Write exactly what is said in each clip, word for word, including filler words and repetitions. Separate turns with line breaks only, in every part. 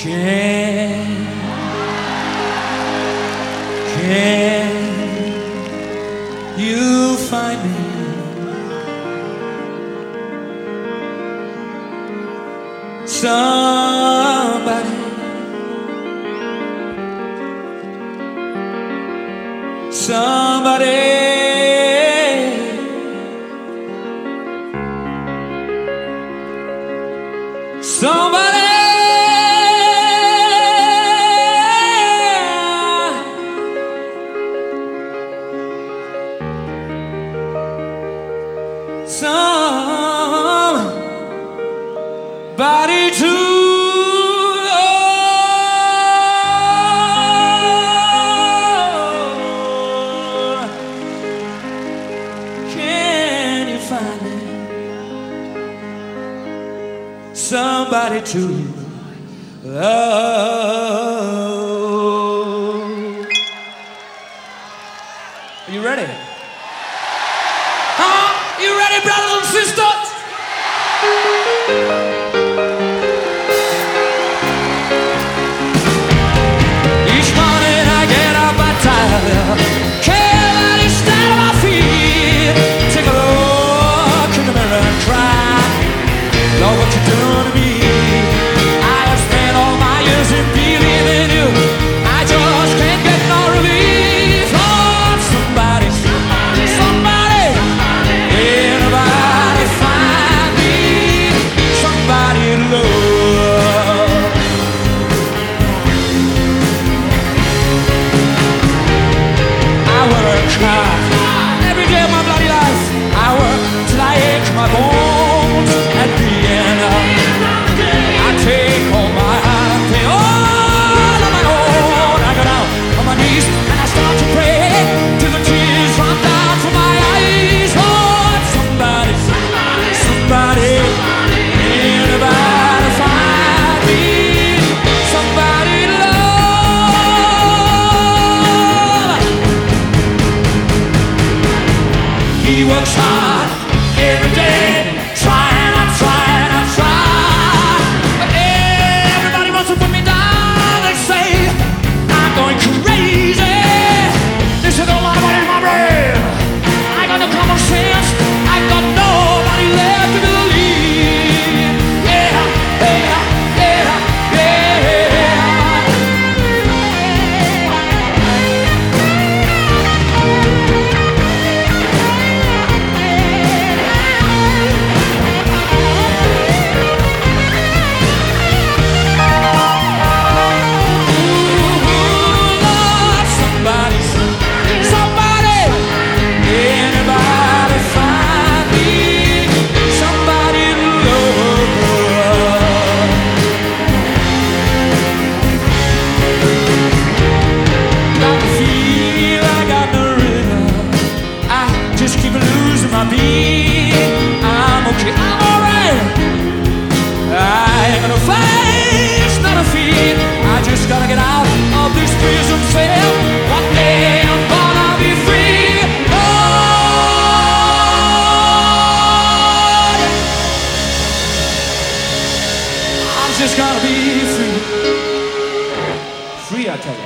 Can, can you find me? Somebody, somebody, somebody. Somebody to love. Can you find me? Somebody to love. Are you ready? Huh? You ready, brothers and sisters? Each morning I get up, I'm tired, can't let it stand on my feet. Take a look in the mirror and cry, Lord, what you doing to me? I have spent all my years in believing you. I just can't get no relief. Lord, somebody, somebody, somebody, anybody find me somebody to love. I work hard every day of my bloody life. I work till I ache my bones. At the end of I take all my heart and pay all on my own. I go down on my knees and I start to pray till the tears run down from my eyes. Lord, somebody, somebody, anybody find me somebody to love. He works hard every day, trying, I try, and I try, but everybody wants to put me down. They say I'm going crazy. They say there's a lot of money in my brain. I got no common sense. I got nobody left to believe. Yeah, yeah, yeah, my beat. I'm okay, I'm alright. I ain't gonna face none of fear. I just gotta get out of this prison cell. One day I'm gonna be free. Oh, I'm just gonna be free. Free, I tell you.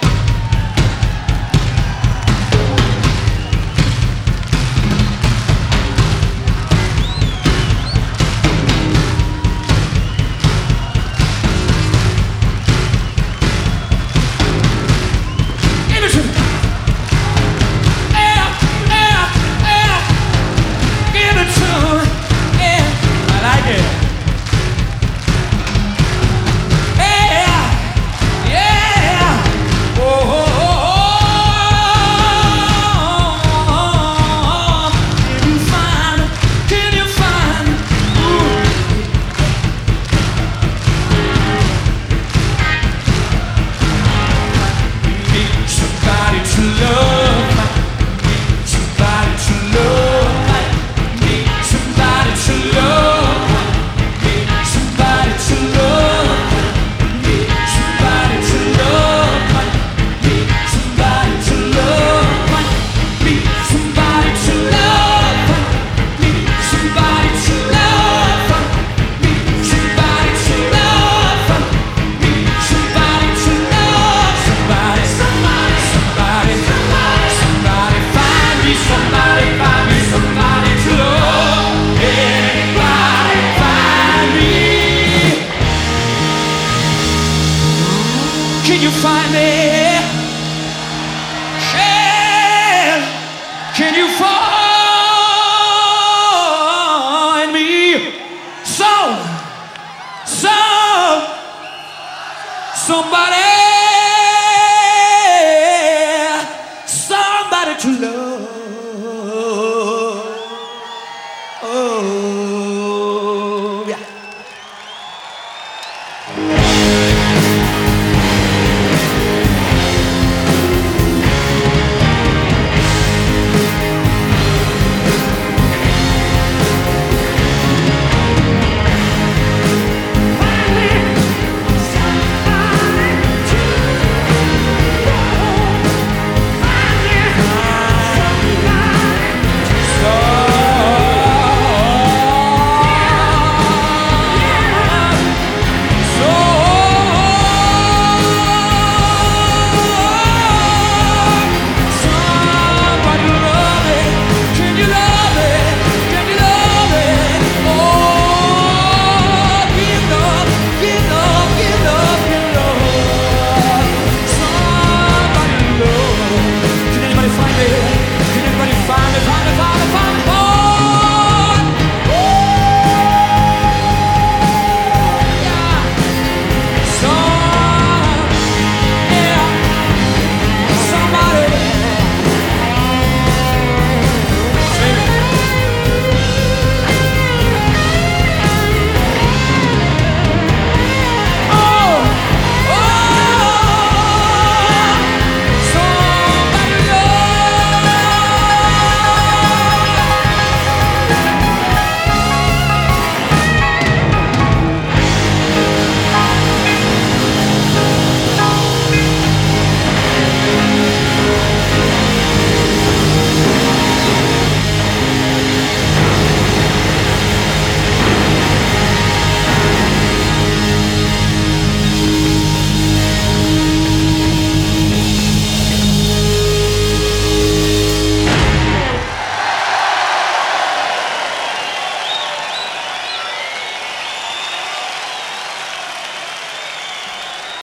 Can you fall?